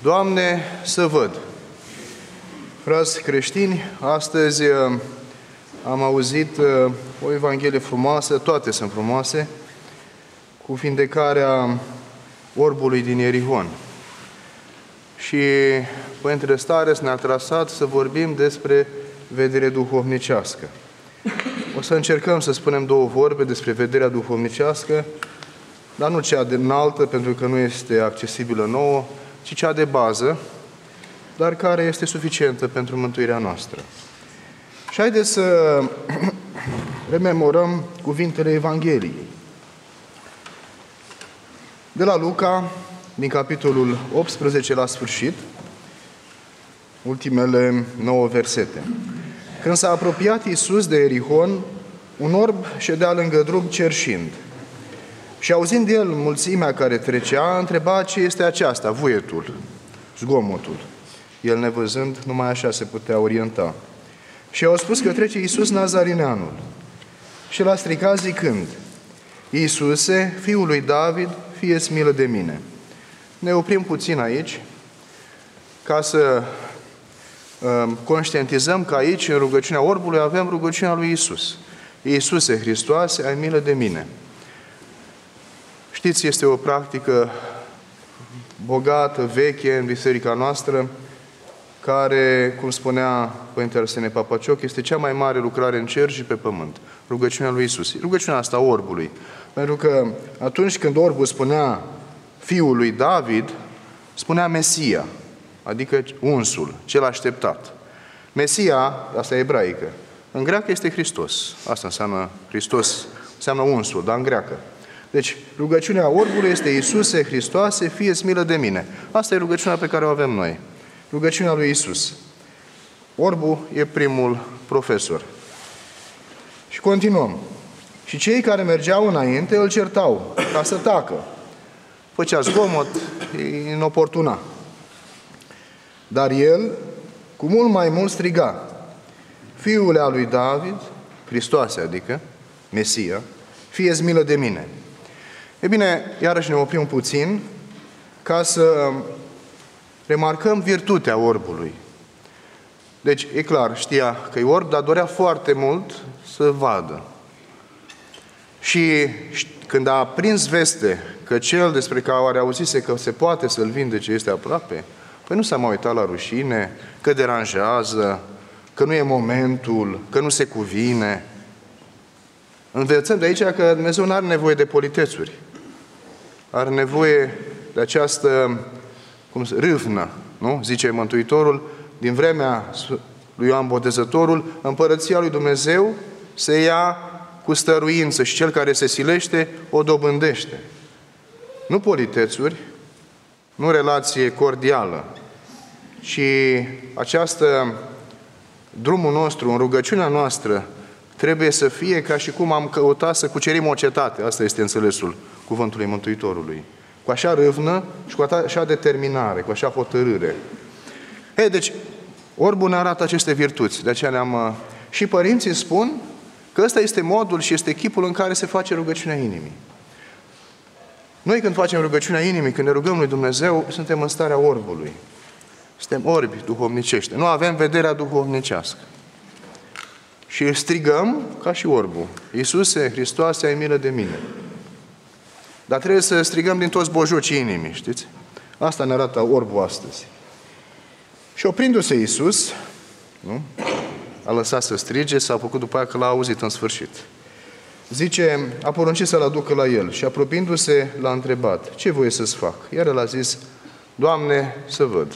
Doamne, să văd! Frați creștini, astăzi am auzit o Evanghelie frumoasă, toate sunt frumoase, cu vindecarea orbului din Ierihon. Și Părintele Stareț ne-a trasat să vorbim despre vedere duhovnicească. O să încercăm să spunem două vorbe despre vederea duhovnicească, dar nu cea de înaltă, pentru că nu este accesibilă nouă, ci cea de bază, dar care este suficientă pentru mântuirea noastră. Și haideți să rememorăm cuvintele Evangheliei. De la Luca, din capitolul 18 la sfârșit, ultimele 9 versete. Când s-a apropiat Iisus de Ierihon, un orb ședea lângă drum cerșind. Și auzind el mulțimea care trecea, întreba ce este aceasta, vuietul, zgomotul. El nevăzând, numai așa se putea orienta. Și au spus că trece Iisus Nazarineanul. Și l-a stricat zicând: Iisuse, Fiul lui David, fie-ți milă de mine. Ne oprim puțin aici, ca să conștientizăm că aici, în rugăciunea orbului, avem rugăciunea lui Iisus. Iisuse Hristoase, ai milă de mine. Știți, este o practică bogată, veche în biserica noastră, care, cum spunea Părintele Arsenie Papacioc, este cea mai mare lucrare în cer și pe pământ. Rugăciunea lui Iisus. Rugăciunea asta orbului. Pentru că atunci când orbul spunea Fiul lui David, spunea Mesia, adică unsul, cel așteptat. Mesia, asta e ebraică, în greacă este Hristos. Asta înseamnă Hristos, înseamnă unsul, dar în greacă. Deci, rugăciunea orbului este Iisuse Hristoase, fie-ți milă de mine. Asta e rugăciunea pe care o avem noi. Rugăciunea lui Iisus. Orbul e primul profesor. Și continuăm. Și cei care mergeau înainte îl certau ca să tacă. Făcea zgomot, e inoportuna. Dar el, cu mult mai mult, striga: Fiule al lui David, Hristoase, adică Mesia, fie-ți milă de mine. E bine, iarăși ne oprim puțin ca să remarcăm virtutea orbului. Deci, e clar, știa că e orb, dar dorea foarte mult să vadă. Și când a prins veste că cel despre care auzise că se poate să-l vindece este aproape, păi nu s-a mai uitat la rușine, că deranjează, că nu e momentul, că nu se cuvine. Învățăm de aici că Dumnezeu nu are nevoie de politețuri. Are nevoie de această râvnă, nu? Zice Mântuitorul, din vremea lui Ioan Botezătorul, împărăția lui Dumnezeu se ia cu stăruință și cel care se silește o dobândește. Nu politețuri, nu relație cordială, ci această drumul nostru, în rugăciunea noastră, trebuie să fie ca și cum am căutat să cucerim o cetate. Asta este înțelesul cuvântului Mântuitorului. Cu așa râvnă și cu așa determinare, cu așa hotărâre. Deci, orbul ne arată aceste virtuți. De aceea ne-am... Și părinții spun că ăsta este modul și este chipul în care se face rugăciunea inimii. Noi când facem rugăciunea inimii, când ne rugăm lui Dumnezeu, suntem în starea orbului. Suntem orbi duhovnicește. Nu avem vederea duhovnicească. Și strigăm ca și orbul: Iisuse Hristoase, ai milă de mine. Dar trebuie să strigăm din toți bojocii inimii, știți? Asta ne arată orbul astăzi. Și oprindu-se Iisus, nu? A lăsat să strige, s-a făcut după aia că l-a auzit în sfârșit. Zice, a poruncit să-l aducă la el și apropiindu-se l-a întrebat: ce voie să-ți fac? Iar el a zis: Doamne, să văd.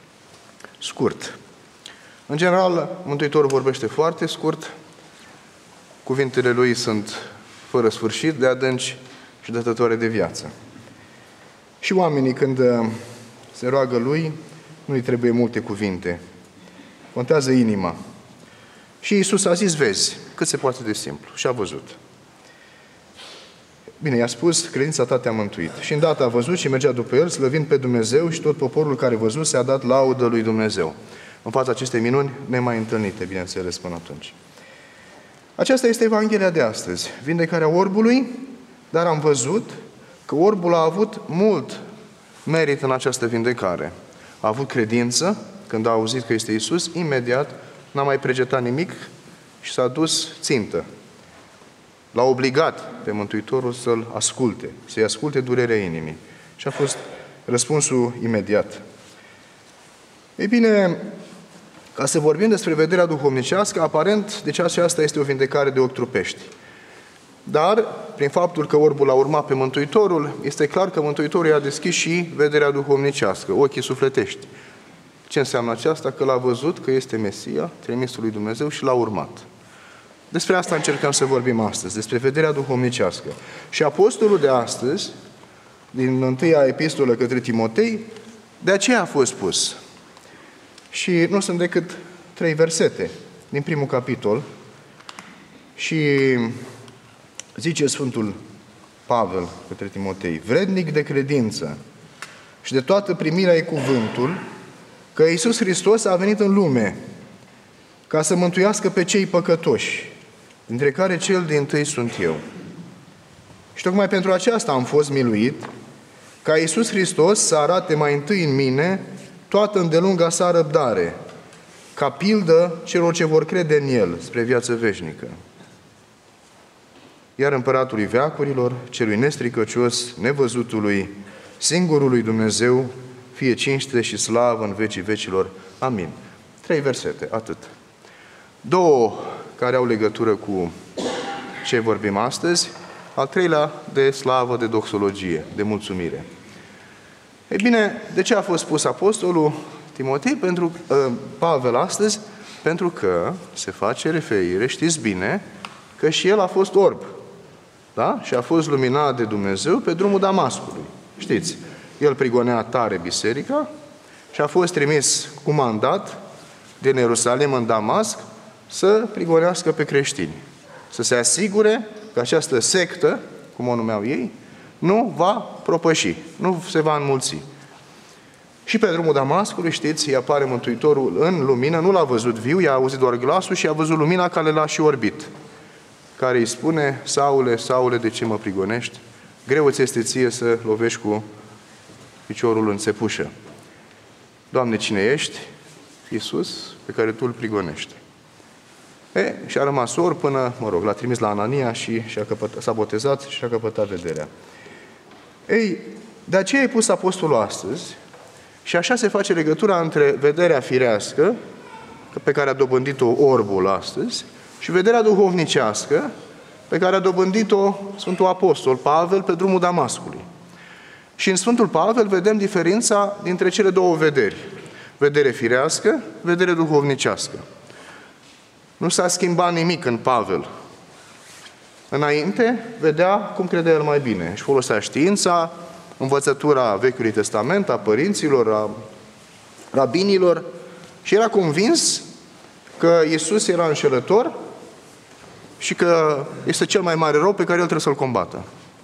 Scurt. În general, Mântuitorul vorbește foarte scurt. Cuvintele lui sunt fără sfârșit, de adânci și dătătoare de viață. Și oamenii, când se roagă lui, nu-i trebuie multe cuvinte. Contează inima. Și Iisus a zis: vezi, cât se poate de simplu. Și a văzut. Bine, i-a spus: credința ta te-a mântuit. Și îndată a văzut și mergea după el, slăvind pe Dumnezeu, și tot poporul care văzut s-a dat laudă lui Dumnezeu. În fața acestei minuni nemai întâlnite, bineînțeles, până atunci. Aceasta este Evanghelia de astăzi. Vindecarea orbului, dar am văzut că orbul a avut mult merit în această vindecare. a avut credință, când a auzit că este Iisus, imediat n-a mai pregetat nimic și s-a dus țintă. L-a obligat pe Mântuitorul să-l asculte, să-i asculte durerea inimii. Și a fost răspunsul imediat. Ei bine, ca să vorbim despre vederea duhovnicească, aparent, deci aceasta este o vindecare de ochi trupești. Dar, prin faptul că orbul a urmat pe Mântuitorul, este clar că Mântuitorul i-a deschis și vederea duhovnicească, ochii sufletești. Ce înseamnă aceasta? Că l-a văzut că este Mesia, trimisul lui Dumnezeu, și l-a urmat. Despre asta încercăm să vorbim astăzi, despre vederea duhovnicească. Și apostolul de astăzi, din întâia epistolă către Timotei, de aceea a fost pus. Și nu sunt decât 3 versete din primul capitol. Și zice Sfântul Pavel către Timotei: vrednic de credință și de toată primirea ei cuvântul, că Iisus Hristos a venit în lume ca să mântuiască pe cei păcătoși, dintre care cel dintâi sunt eu. Și tocmai pentru aceasta am fost miluit, ca Iisus Hristos să arate mai întâi în mine toată îndelunga sa răbdare, ca pildă celor ce vor crede în El, spre viață veșnică. Iar Împăratului veacurilor, celui nestricăcios, nevăzutului, singurului Dumnezeu, fie cinste și slavă în vecii vecilor. Amin. 3 versete, atât. 2 care au legătură cu ce vorbim astăzi, al 3-lea de slavă, de doxologie, de mulțumire. Ei bine, de ce a fost pus apostolul Timotei? Pavel astăzi? Pentru că se face referire, știți bine, că și el a fost orb. Da? Și a fost luminat de Dumnezeu pe drumul Damascului. Știți, el prigonea tare biserica și a fost trimis cu mandat din Ierusalim în Damasc să prigonească pe creștini. Să se asigure că această sectă, cum o numeau ei, nu va propăși, nu se va înmulți. Și pe drumul Damascului, știți, îi apare Mântuitorul în lumină, nu l-a văzut viu, i-a auzit doar glasul și a văzut lumina care l-a și orbit, care îi spune: Saule, Saule, de ce mă prigonești? Greu ți este ție să lovești cu piciorul în țepușă. Doamne, cine ești? Iisus, pe care Tu îl prigonești. Și a rămas orb până, l-a trimis la Anania și s-a botezat și a căpătat vederea. Ei, de aceea e pus apostolul astăzi și așa se face legătura între vederea firească, pe care a dobândit-o orbul astăzi, și vederea duhovnicească, pe care a dobândit-o Sfântul Apostol Pavel pe drumul Damascului. Și în Sfântul Pavel vedem diferența dintre cele 2 vederi. Vedere firească, vedere duhovnicească. Nu s-a schimbat nimic în Pavel. Înainte, vedea cum credea el mai bine. Își folosea știința, învățătura Vechiului Testament, a părinților, a rabinilor, și era convins că Iisus era înșelător și că este cel mai mare rău pe care el trebuie să-l combată.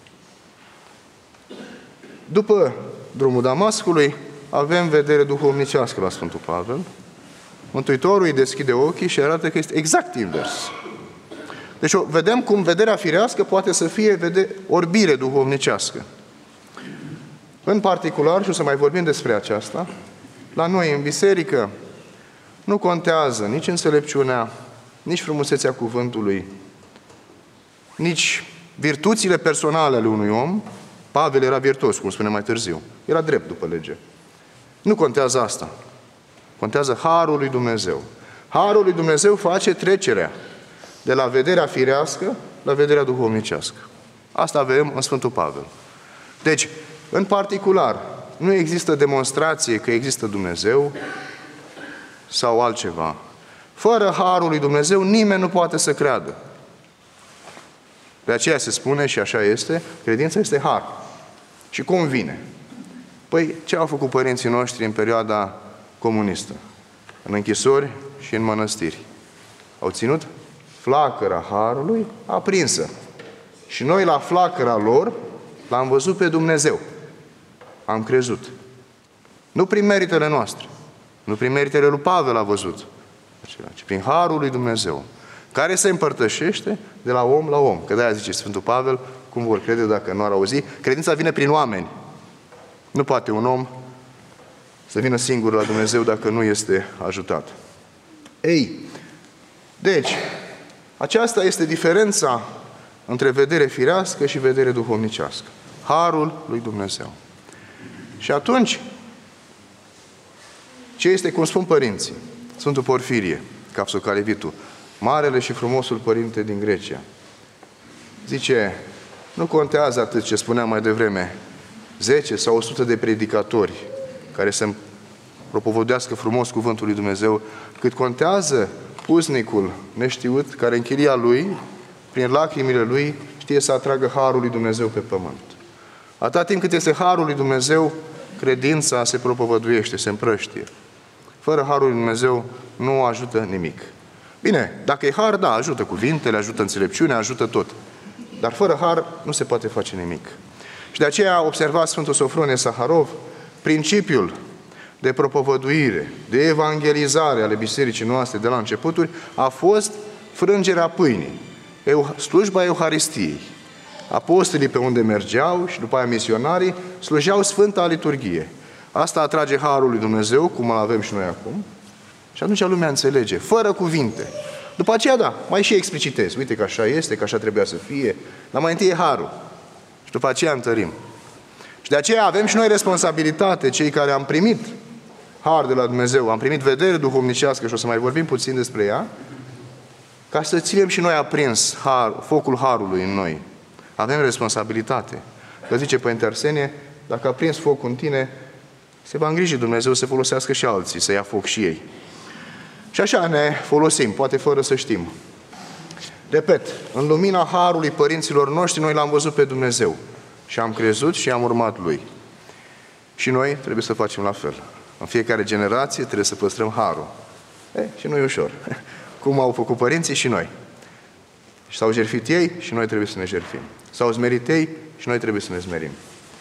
După drumul Damascului, avem vedere duhovnicească la Sfântul Pavel. Mântuitorul îi deschide ochii și arată că este exact invers. Deci vedem cum vederea firească poate să fie orbire duhovnicească. În particular, și o să mai vorbim despre aceasta, la noi în biserică nu contează nici înțelepciunea, nici frumusețea cuvântului, nici virtuțile personale ale unui om. Pavel era virtuos, cum spune mai târziu. Era drept după lege. Nu contează asta. Contează harul lui Dumnezeu. Harul lui Dumnezeu face trecerea de la vederea firească la vederea duhovnicească. Asta avem în Sfântul Pavel. Deci, în particular, nu există demonstrație că există Dumnezeu sau altceva. Fără harul lui Dumnezeu, nimeni nu poate să creadă. De aceea se spune, și așa este, credința este har. Și cum vine? Păi, ce au făcut părinții noștri în perioada comunistă? În închisori și în mănăstiri. Au ținut flacăra harului aprinsă. Și noi la flacăra lor l-am văzut pe Dumnezeu. Am crezut. Nu prin meritele noastre. Nu prin meritele lui Pavel a văzut. Ci prin harul lui Dumnezeu. Care se împărtășește de la om la om. Că de-aia zice Sfântul Pavel, cum vor crede dacă nu ar auzi? Credința vine prin oameni. Nu poate un om să vină singur la Dumnezeu dacă nu este ajutat. Ei, deci, aceasta este diferența între vedere firească și vedere duhovnicească. Harul lui Dumnezeu. Și atunci, ce este, cum spun părinții? Sfântul Porfirie, Capsocalevitul, marele și frumosul părinte din Grecia, zice, nu contează atât ce spuneam mai devreme, 10 sau 100 de predicatori care să propovăduiască frumos cuvântul lui Dumnezeu, cât contează puznicul neștiut care în chilia lui, prin lacrimile lui, știe să atragă harul lui Dumnezeu pe pământ. Atât timp cât este harul lui Dumnezeu, credința se propovăduiește, se împrăștie. Fără harul lui Dumnezeu nu ajută nimic. Bine, dacă e har, da, ajută cuvintele, ajută înțelepciunea, ajută tot. Dar fără har nu se poate face nimic. Și de aceea a observat Sfântul Sofronie Saharov principiul de propovăduire, de evangelizare ale bisericii noastre de la începuturi a fost frângerea pâinii, slujba Euharistiei. Apostolii pe unde mergeau și după aia misionarii slujeau Sfânta Liturghie. Asta atrage harul lui Dumnezeu, cum îl avem și noi acum. Și atunci lumea înțelege, fără cuvinte. După aceea, da, mai și explicitez. Uite că așa este, că așa trebuia să fie. Dar mai întâi e harul. Și după aceea întărim. Și de aceea avem și noi responsabilitate, cei care am primit har de la Dumnezeu, am primit vedere duhovnicească și o să mai vorbim puțin despre ea, ca să ținem și noi aprins focul harului în noi. Avem responsabilitate. Că zice Părinte Arsenie, dacă a prins focul în tine, se va îngriji Dumnezeu să folosească și alții, să ia foc și ei. Și așa ne folosim, poate fără să știm. Repet, în lumina harului părinților noștri, noi l-am văzut pe Dumnezeu. Și am crezut și am urmat Lui. Și noi trebuie să facem la fel. În fiecare generație trebuie să păstrăm harul. Și nu e ușor. Cum au făcut părinții și noi. Și s-au jertfit ei și noi trebuie să ne jertfim. S-au smerit ei și noi trebuie să ne smerim.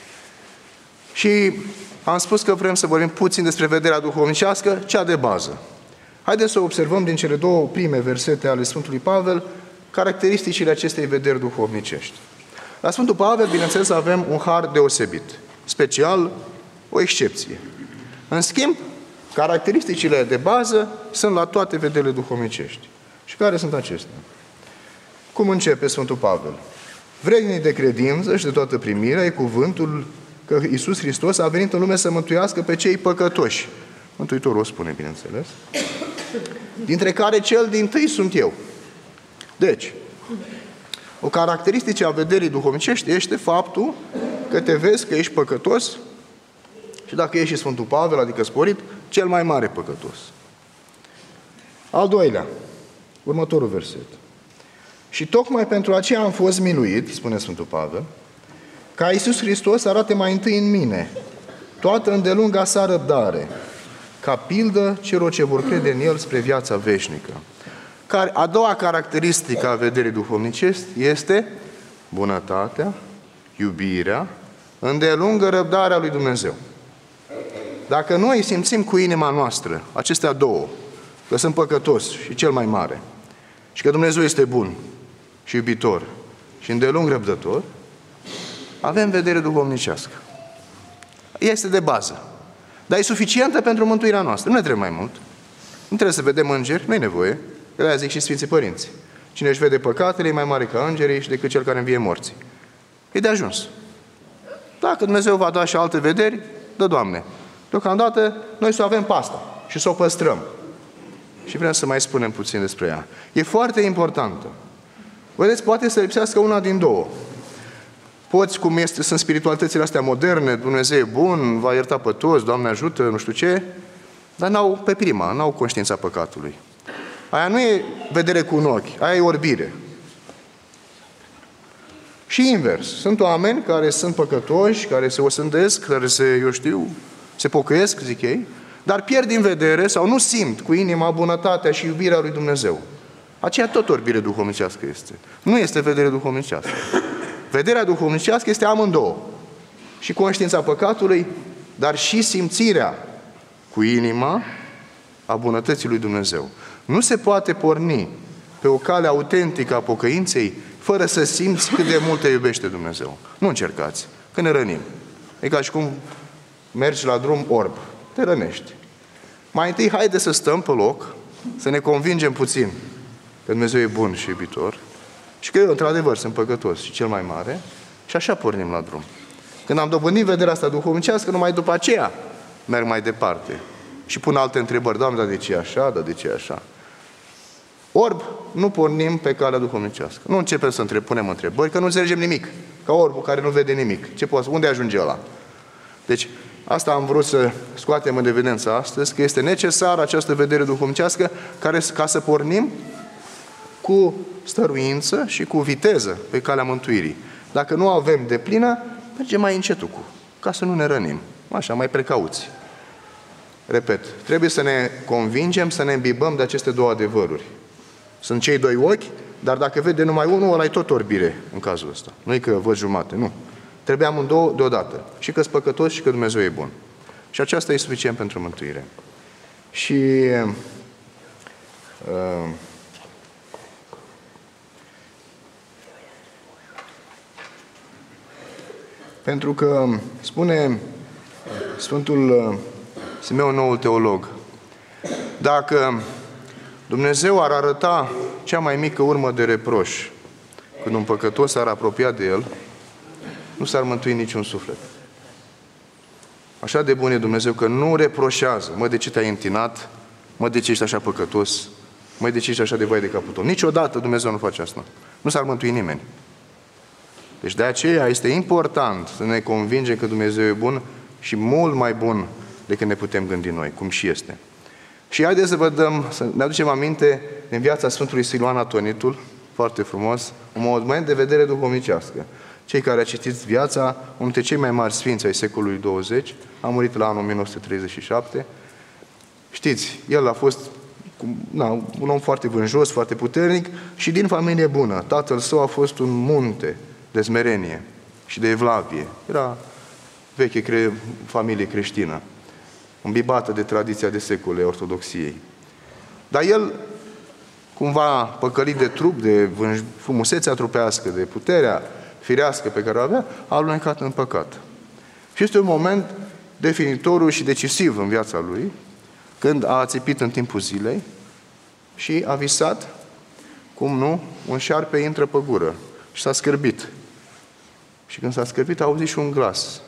Și am spus că vrem să vorbim puțin despre vederea duhovnicească, cea de bază. Haideți să observăm din cele două prime versete ale Sfântului Pavel caracteristicile acestei vederi duhovnicești. La Sfântul Pavel, bineînțeles, avem un har deosebit, special, o excepție. În schimb, caracteristicile de bază sunt la toate vederile duhovnicești. Și care sunt acestea? Cum începe Sfântul Pavel? Vrednic de credință și de toată primirea e cuvântul că Iisus Hristos a venit în lume să mântuiască pe cei păcătoși. Mântuitorul o spune, bineînțeles. Dintre care cel dintâi sunt eu. Deci, o caracteristică a vederii duhovnicești este faptul că te vezi că ești păcătos și dacă ești și Sfântul Pavel, adică sporit, cel mai mare păcătos. Al doilea, următorul verset. Și tocmai pentru aceea am fost miluit, spune Sfântul Pavel, ca Iisus Hristos arate mai întâi în mine toată îndelunga sa răbdare, ca pildă celor ce vor crede în El spre viața veșnică. A doua caracteristică a vederii duhovnicești este bunătatea, iubirea, îndelungă răbdarea lui Dumnezeu. Dacă noi simțim cu inima noastră acestea două, că sunt păcătos și cel mai mare, și că Dumnezeu este bun și iubitor și îndelung răbdător, avem vedere duhovnicească. Este de bază. Dar e suficientă pentru mântuirea noastră. Nu ne trebuie mai mult. Nu trebuie să vedem îngeri, nu e nevoie. De aia zic și Sfinții Părinți. Cine își vede păcatele e mai mare ca îngerii și decât cel care învie morții. E de ajuns. Dacă Dumnezeu va da și alte vederi, dă Doamne. Deocamdată noi să avem pasta și să o păstrăm. Și vrem să mai spunem puțin despre ea. E foarte importantă. Vedeți, poate să lipsească una din două. Poți, cum sunt spiritualitățile astea moderne, Dumnezeu e bun, va ierta pe toți, Doamne ajută, nu știu ce, dar n-au pe prima, n-au conștiința păcatului. Aia nu e vedere cu un ochi, aia e orbire. Și invers. Sunt oameni care sunt păcătoși, care se osândesc, care se pocăiesc, zic ei, dar pierd din vedere sau nu simt cu inima bunătatea și iubirea lui Dumnezeu. Aceea tot orbire duhovnicească este. Nu este vedere duhovnicească. Vederea duhovnicească este amândouă. Și conștiința păcatului, dar și simțirea cu inima a bunătății lui Dumnezeu. Nu se poate porni pe o cale autentică a pocăinței fără să simți cât de mult te iubește Dumnezeu. Nu încercați, că ne rănim. E ca și cum mergi la drum orb. te rănești. Mai întâi, haide să stăm pe loc, să ne convingem puțin că Dumnezeu e bun și iubitor și că eu, într-adevăr, sunt păcătos și cel mai mare și așa pornim la drum. Când am dobândit vederea asta duhovnicească, numai după aceea merg mai departe și pun alte întrebări. Doamne, dar de ce așa? Dar de ce așa? Orb, nu pornim pe calea duhovnicească. Nu începem să punem întrebări, că nu înțelegem nimic. Ca orbul care nu vede nimic. Unde ajunge ăla? Deci, asta am vrut să scoatem în evidență astăzi, că este necesară această vedere duhovnicească ca să pornim cu stăruință și cu viteză pe calea mântuirii. Dacă nu avem deplină, mergem mai încetul ca să nu ne rănim. Așa, mai precauți. Repet, trebuie să ne convingem, să ne îmbibăm de aceste două adevăruri. Sunt cei doi ochi, dar dacă vede numai unul, ăla e tot orbire în cazul ăsta. Nu e că văd jumate, nu. Trebuie amândouă deodată. Și că-s păcătos și că Dumnezeu e bun. Și aceasta e suficient pentru mântuire. Și pentru că spune Sfântul Simeon, noul teolog, dacă Dumnezeu ar arăta cea mai mică urmă de reproș când un păcătos s-ar apropia de El, nu s-ar mântui niciun suflet. Așa de bun e Dumnezeu că nu reproșează. Mă, de ce te-ai întinat? Mă, de ce ești așa păcătos? Mă, de ce ești așa de vai de capul tău? Niciodată Dumnezeu nu face asta. Nu s-ar mântui nimeni. Deci de aceea este important să ne convingem că Dumnezeu e bun și mult mai bun decât ne putem gândi noi, cum și este. Și haideți să ne aducem aminte din viața Sfântului Siluan Atonitul, foarte frumos, un moment de vedere duhovnicească. Cei care au citit viața, unul dintre cei mai mari sfinți ai secolului 20, a murit la anul 1937. Știți, el a fost un om foarte vânjos, foarte puternic și din familie bună. Tatăl său a fost un munte de smerenie și de evlavie. Era veche familie creștină, îmbibată de tradiția de secole ortodoxiei. Dar el, cumva păcălit de trup, de frumusețea trupească, de puterea firească pe care o avea, a alunecat în păcat. Și este un moment definitoriu și decisiv în viața lui, când a ațipit în timpul zilei și a visat, cum nu, un șarpe intră pe gură și s-a scârbit. Și când s-a scârbit, a auzit și un glas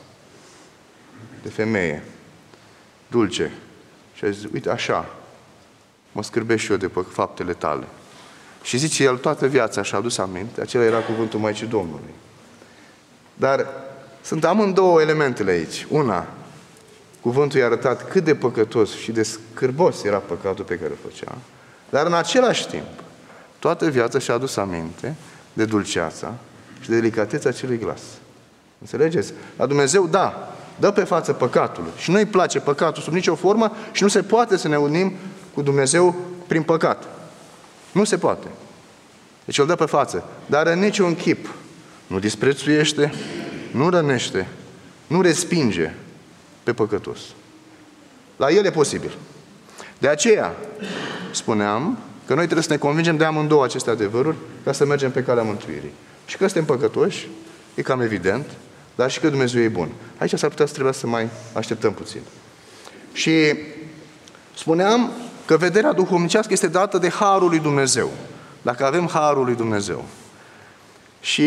de femeie, dulce. Și a zis, uite, așa, mă scârbesc și eu de faptele tale. Și zice, el toată viața și-a adus aminte, acela era cuvântul Maicii Domnului. Dar sunt amândouă elementele aici. Una, cuvântul i-a arătat cât de păcătos și de scârbos era păcatul pe care îl făcea, dar în același timp, toată viața și-a adus aminte de dulceața și de delicateța acelui glas. Înțelegeți? La Dumnezeu, da, dă pe față păcatul și nu-i place păcatul sub nicio formă și nu se poate să ne unim cu Dumnezeu prin păcat. Nu se poate. Deci îl dă pe față. Dar în niciun chip nu disprețuiește, nu rănește, nu respinge pe păcătos. La el e posibil. De aceea spuneam că noi trebuie să ne convingem de amândouă aceste adevăruri ca să mergem pe calea mântuirii. Și că suntem păcătoși, e cam evident, dar și că Dumnezeu e bun. Aici s-ar putea să trebuie să mai așteptăm puțin. Și spuneam că vederea duhovnicească este dată de harul lui Dumnezeu. Dacă avem harul lui Dumnezeu. Și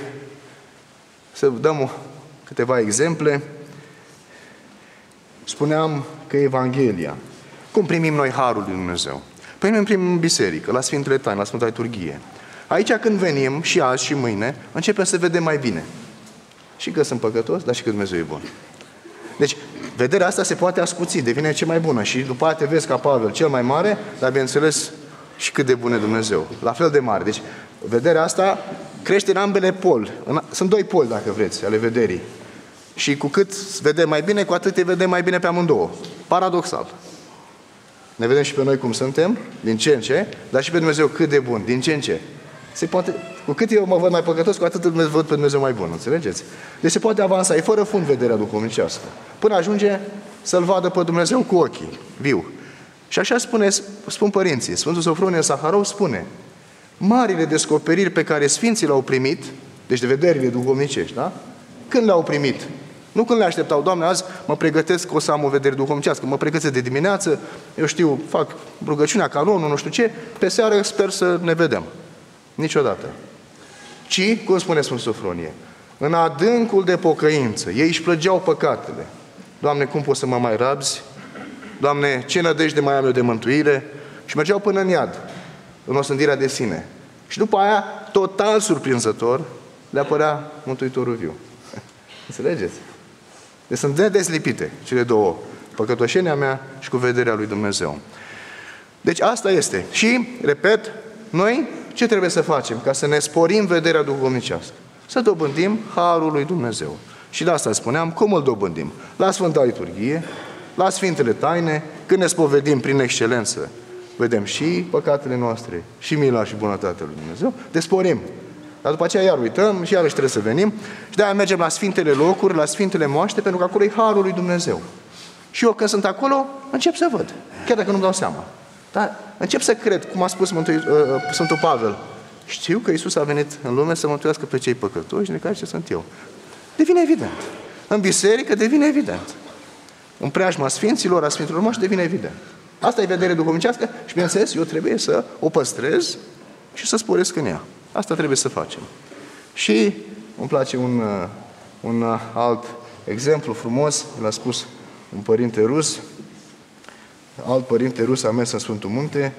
să dăm câteva exemple. Spuneam că Evanghelia. Cum primim noi harul lui Dumnezeu? Păi noi primim în biserică, la Sfintele Taine, la Sfânta Liturghie. Aici când venim, și azi și mâine, începem să vedem mai bine. Și că sunt păcătos, dar și că Dumnezeu e bun. Deci, vederea asta se poate ascuți, devine cea mai bună. Și după aceea te vezi ca Pavel, cel mai mare, dar bineînțeles și cât de bun e Dumnezeu. La fel de mare. Deci, vederea asta crește în ambele poli. Sunt doi poli, dacă vreți, ale vederii. Și cu cât vedem mai bine, cu atât te vedem mai bine pe amândouă. Paradoxal. Ne vedem și pe noi cum suntem, din ce în ce, dar și pe Dumnezeu cât de bun, din ce în ce. Se poate, cu cât eu mă văd mai păcătos, cu atât văd pe Dumnezeu mai bun, înțelegeți? Deci se poate avansa, e fără fund vederea duhovnicească. Până ajunge să-L vadă pe Dumnezeu cu ochii, viu. Și așa spun părinții. Sfântul Sofronie Saharov spune, marile descoperiri pe care Sfinții le-au primit, deci de vederile duhovnicești, da? Când le-au primit? Nu când le așteptau, Doamne, azi mă pregătesc că o să am o vedere duhovnicească, mă pregătesc de dimineață, eu știu, fac rugăciunea, canonul, nu știu ce, pe seară sper să ne vedem. Niciodată. Ci, cum spune Sfântul Sofronie, în adâncul de pocăință, ei își plăgeau păcatele. Doamne, cum poți să mă mai rabzi? Doamne, ce nădejde mai am eu de mântuire? Și mergeau până în iad, în osândirea de sine. Și după aia, total surprinzător, le apărea Mântuitorul viu. Înțelegeți? Deci sunt nedeslipite cele două, păcătoșenia mea și cu vederea lui Dumnezeu. Deci asta este. Și, repet, noi ce trebuie să facem ca să ne sporim vederea duhovnicească? Să dobândim harul lui Dumnezeu. Și de asta spuneam, cum îl dobândim? La Sfânta Liturghie, la Sfintele Taine, când ne spovedim prin excelență, vedem și păcatele noastre, și mila și bunătatea lui Dumnezeu, desporim. Dar după aceea iar uităm și iarăși trebuie să venim. Și de-aia mergem la Sfintele locuri, la Sfintele moaște, pentru că acolo e harul lui Dumnezeu. Și eu când sunt acolo, încep să văd, chiar dacă nu-mi dau seama. Dar încep să cred, cum a spus Sfântul Pavel, știu că Iisus a venit în lume să mântuiască pe cei păcătoși, de care ce sunt eu. Devine evident. În biserică devine evident. În preajma Sfinților, a Sfinților Moași, devine evident. Asta e vedere duhovnicească și, bineînțeles, eu trebuie să o păstrez și să sporesc în ea. Asta trebuie să facem. Și îmi place un alt exemplu frumos, l-a spus un părinte rus. Alt părinte rus a mers în Sfântul Munte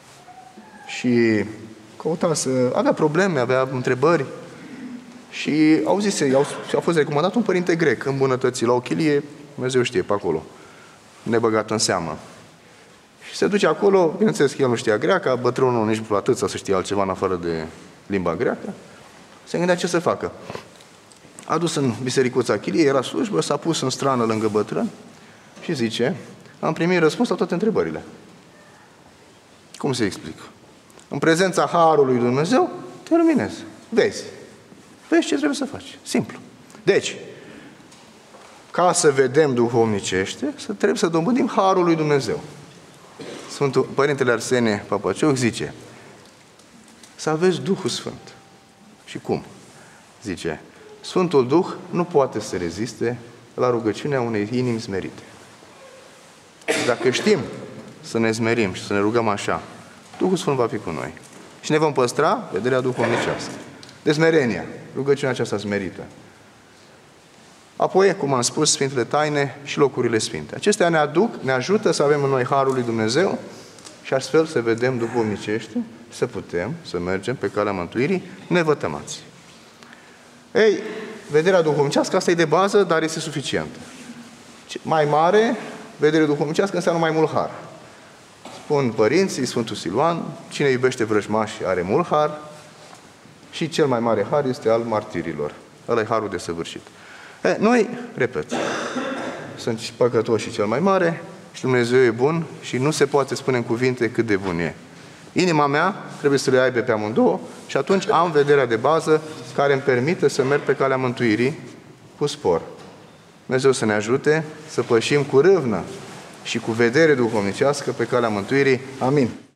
și căuta avea probleme, avea întrebări și a fost recomandat un părinte grec, îmbunătățit la o chilie, Dumnezeu știe, pe acolo, nebăgat în seamă. Și se duce acolo, bineînțeles că el nu știa greacă, bătrânul nici cu atât să știe altceva în afară de limba greacă, se gândea ce să facă. A dus în bisericuța chiliei, era slujbă, s-a pus în strană lângă bătrân și zice: am primit răspuns la toate întrebările. Cum se explică? În prezența harului lui Dumnezeu, te luminezi. Vezi ce trebuie să faci. Simplu. Deci, ca să vedem duhovnicește, trebuie să dobândim harul lui Dumnezeu. Sfântul Părintele Arsenie Papacioc zice: să aveți Duhul Sfânt. Și cum? Zice: Sfântul Duh nu poate să reziste la rugăciunea unei inimi smerite. Dacă știm să ne smerim și să ne rugăm așa, Duhul Sfânt va fi cu noi. Și ne vom păstra vederea duhovnicească. De smerenia, rugăciunea aceasta smerită. Apoi, cum am spus, Sfintele Taine și locurile sfinte. Acestea ne ajută să avem în noi harul lui Dumnezeu și astfel să vedem duhovnicește, să putem să mergem pe calea mântuirii nevătămați. Ei, vederea duhovnicească, asta e de bază, dar este suficientă. Mai mare, vedere duhovnicească înseamnă mai mult har. Spun părinții, Sfântul Siluan, cine iubește vrăjmașii are mult har și cel mai mare har este al martirilor. Ăla e harul desăvârșit. Noi, repet, sunt păcătoși și cel mai mare și Dumnezeu e bun și nu se poate spune în cuvinte cât de bun e. Inima mea trebuie să le aibă pe amândouă și atunci am vederea de bază care îmi permite să merg pe calea mântuirii cu spor. Dumnezeu să ne ajute să pășim cu râvnă și cu vedere duhovnicească pe calea mântuirii. Amin.